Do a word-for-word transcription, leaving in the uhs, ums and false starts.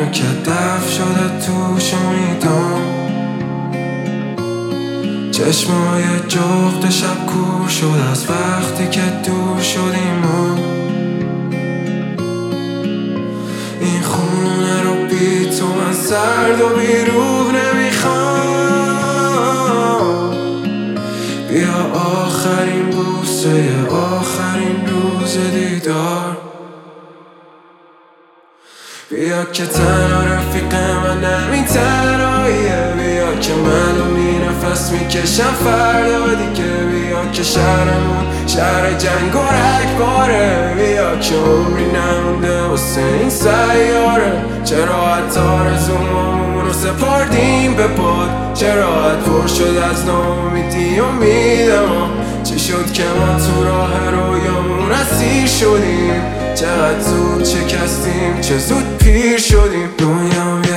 کدف شده توش امیدام، چشمای جغد شب کور شد از وقتی که دور شدیم ما. این خونه رو بی تو من سرد و بی روح نمیخوام. بیا آخرین بوسه آخرین روز دیدار، بیا که تنها رفیق من همین تنهاییه. بیا که منو می نفس میکشم فردا دیگه. بیا که شهرمون شهر جنگ و رگباره. بیا که عمری نمونده واسه این سیاره. چرا حتی آرزومامون رو سپردیم به باد؟ چرا حد پر شد از ناامیدی امیدم؟ چی شد که ما تو راه رویامون اسیر شدیم؟ چقدر زود شکستیم، چه زود پیر شدیم. دنیا